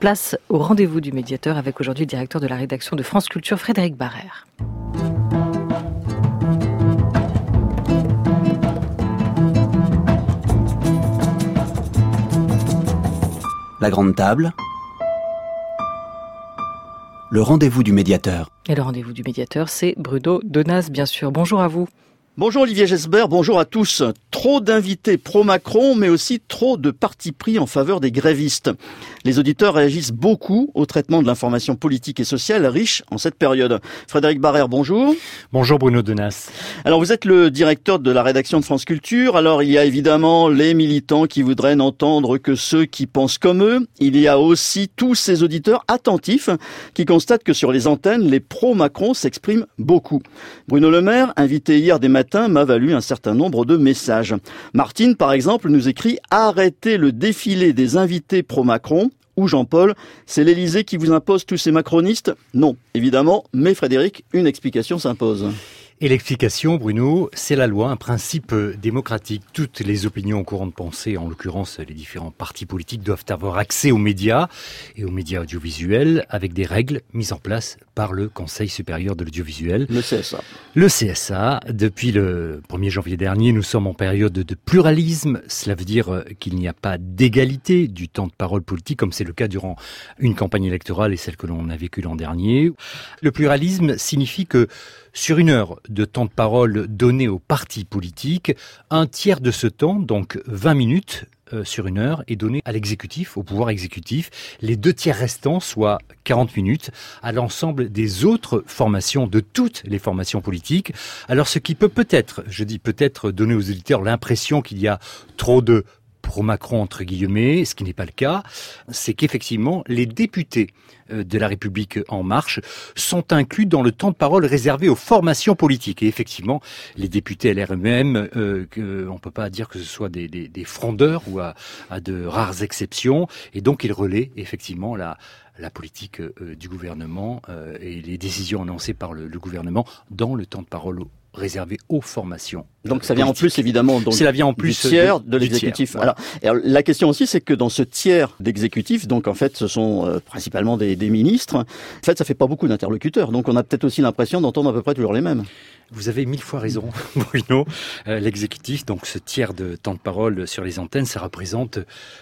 Place au rendez-vous du médiateur avec aujourd'hui le directeur de la rédaction de France Culture, Frédéric Barrère. La grande table, le rendez-vous du médiateur. Et le rendez-vous du médiateur, c'est Bruno Donaz, bien sûr. Bonjour à vous. Bonjour Olivier Gesbert, bonjour à tous. Trop d'invités pro-Macron, mais aussi trop de partis pris en faveur des grévistes. Les auditeurs réagissent beaucoup au traitement de l'information politique et sociale riche en cette période. Frédéric Barrère, bonjour. Bonjour Bruno Donaz. Alors vous êtes le directeur de la rédaction de France Culture. Alors il y a évidemment les militants qui voudraient n'entendre que ceux qui pensent comme eux. Il y a aussi tous ces auditeurs attentifs qui constatent que sur les antennes, les pro-Macron s'expriment beaucoup. Bruno Le Maire, invité hier des matins, m'a valu un certain nombre de messages. Martine, par exemple, nous écrit « Arrêtez le défilé des invités pro-Macron » ou Jean-Paul « C'est l'Élysée qui vous impose tous ces macronistes ?» Non, évidemment, mais Frédéric, une explication s'impose. Et l'explication, Bruno, c'est la loi, un principe démocratique. Toutes les opinions au courant de pensée, en l'occurrence les différents partis politiques, doivent avoir accès aux médias et aux médias audiovisuels avec des règles mises en place par le Conseil supérieur de l'audiovisuel. Le CSA. Le CSA. Depuis le 1er janvier dernier, nous sommes en période de pluralisme. Cela veut dire qu'il n'y a pas d'égalité du temps de parole politique, comme c'est le cas durant une campagne électorale et celle que l'on a vécue l'an dernier. Le pluralisme signifie que sur une heure de temps de parole donné aux partis politiques, un tiers de ce temps, donc 20 minutes sur une heure, est donné à l'exécutif, au pouvoir exécutif. Les 2 tiers restants, soit 40 minutes, à l'ensemble des autres formations, de toutes les formations politiques. Alors ce qui peut peut-être, je dis peut-être, donner aux auditeurs l'impression qu'il y a trop de pro-Macron, entre guillemets, ce qui n'est pas le cas, c'est qu'effectivement, les députés de La République En Marche sont inclus dans le temps de parole réservé aux formations politiques. Et effectivement, les députés LREM, on ne peut pas dire que ce soit des frondeurs ou à de rares exceptions, et donc ils relaient effectivement la politique du gouvernement et les décisions annoncées par le gouvernement dans le temps de parole réservé aux formations. Donc ça vient en plus évidemment donc, cela vient en plus du tiers de l'exécutif. Voilà. Alors la question aussi c'est que dans ce tiers d'exécutif, donc en fait ce sont principalement des ministres, en fait ça fait pas beaucoup d'interlocuteurs, donc on a peut-être aussi l'impression d'entendre à peu près toujours les mêmes. Vous avez 1000 fois raison, Bruno. L'exécutif, donc ce tiers de temps de parole sur les antennes, ça représente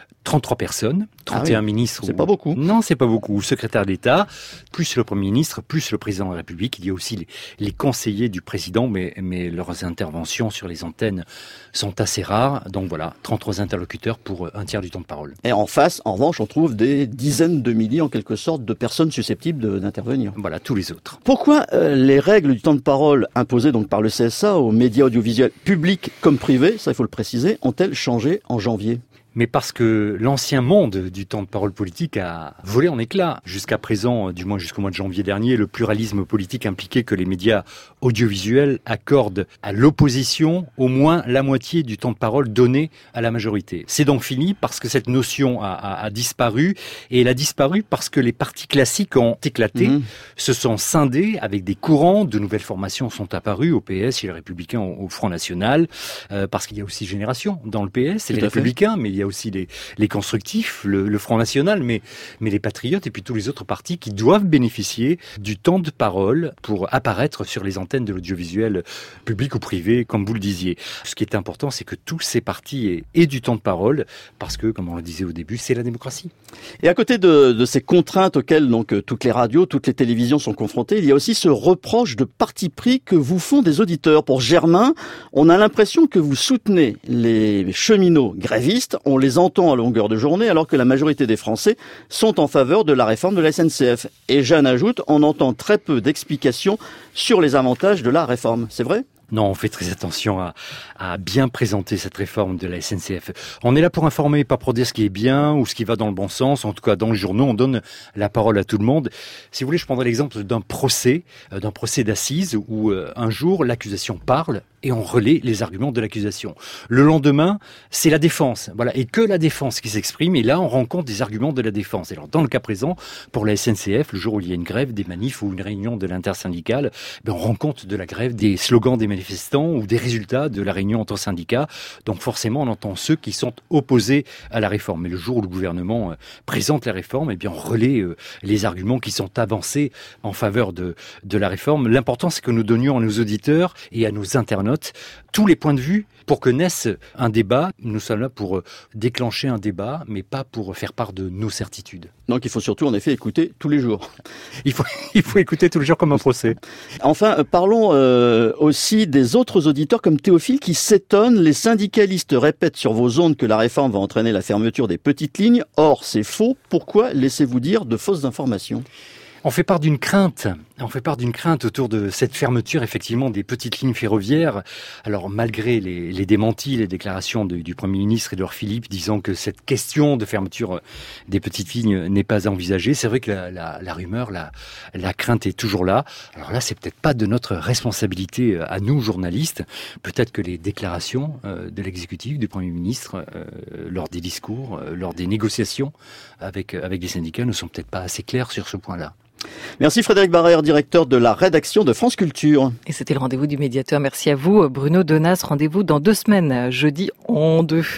33 personnes, 31 ministres. C'est pas beaucoup. Non, c'est pas beaucoup. Secrétaire d'État, plus le Premier ministre, plus le Président de la République. Il y a aussi les conseillers du Président, mais leurs interventions sur les antennes sont assez rares. Donc voilà, 33 interlocuteurs pour un tiers du temps de parole. Et en face, en revanche, on trouve des dizaines de milliers, en quelque sorte, de personnes susceptibles d'intervenir. Voilà, tous les autres. Pourquoi les règles du temps de parole imposées donc par le CSA aux médias audiovisuels publics comme privés, ça il faut le préciser, ont-elles changé en janvier ? Mais parce que l'ancien monde du temps de parole politique a volé en éclats. Jusqu'à présent, du moins jusqu'au mois de janvier dernier, le pluralisme politique impliquait que les médias audiovisuels accordent à l'opposition au moins la moitié du temps de parole donné à la majorité. C'est donc fini parce que cette notion a disparu, et elle a disparu parce que les partis classiques ont éclaté, se sont scindés avec des courants, de nouvelles formations sont apparues au PS, chez les Républicains, au Front National, parce qu'il y a aussi Génération dans le PS, et les Républicains, mais il y a aussi les constructifs, le Front National, mais les Patriotes et puis tous les autres partis qui doivent bénéficier du temps de parole pour apparaître sur les antennes de l'audiovisuel public ou privé, comme vous le disiez. Ce qui est important, c'est que tous ces partis aient du temps de parole, parce que, comme on le disait au début, c'est la démocratie. Et à côté de ces contraintes auxquelles donc toutes les radios, toutes les télévisions sont confrontées, il y a aussi ce reproche de parti pris que vous font des auditeurs. Pour Germain, on a l'impression que vous soutenez les cheminots grévistes, on les entend à longueur de journée, alors que la majorité des Français sont en faveur de la réforme de la SNCF. Et Jeanne ajoute, on entend très peu d'explications sur les avantages de la réforme. C'est vrai ? Non, on fait très attention à bien présenter cette réforme de la SNCF. On est là pour informer, pas pour dire ce qui est bien ou ce qui va dans le bon sens. En tout cas, dans les journaux, on donne la parole à tout le monde. Si vous voulez, je prendrai l'exemple d'un procès d'assises où un jour, l'accusation parle et on relaie les arguments de l'accusation. Le lendemain, c'est la défense, voilà, et que la défense qui s'exprime, et là on rend compte des arguments de la défense. Et alors dans le cas présent, pour la SNCF, le jour où il y a une grève, des manifs ou une réunion de l'intersyndicale, on rend compte de la grève, des slogans des manifestants ou des résultats de la réunion entre syndicats. Donc forcément, on entend ceux qui sont opposés à la réforme. Mais le jour où le gouvernement présente la réforme, on relaie les arguments qui sont avancés en faveur de la réforme. L'important, c'est que nous donnions à nos auditeurs et à nos internautes tous les points de vue pour que naisse un débat. Nous sommes là pour déclencher un débat, mais pas pour faire part de nos certitudes. Donc il faut surtout en effet écouter tous les jours. Il faut écouter tous les jours comme un procès. Enfin, parlons aussi des autres auditeurs comme Théophile qui s'étonne. Les syndicalistes répètent sur vos ondes que la réforme va entraîner la fermeture des petites lignes. Or, c'est faux. Pourquoi laissez-vous dire de fausses informations ? On fait part d'une crainte autour de cette fermeture, effectivement, des petites lignes ferroviaires. Alors, malgré les démentis, les déclarations du Premier ministre Édouard Philippe disant que cette question de fermeture des petites lignes n'est pas envisagée, c'est vrai que la rumeur, la crainte est toujours là. Alors là, c'est peut-être pas de notre responsabilité à nous, journalistes. Peut-être que les déclarations de l'exécutif, du Premier ministre, lors des discours, lors des négociations avec les syndicats, ne sont peut-être pas assez claires sur ce point-là. Merci Frédéric Barrère, directeur de la rédaction de France Culture. Et c'était le rendez-vous du médiateur. Merci à vous, Bruno Donnas. Rendez-vous dans 2 semaines, jeudi en 2.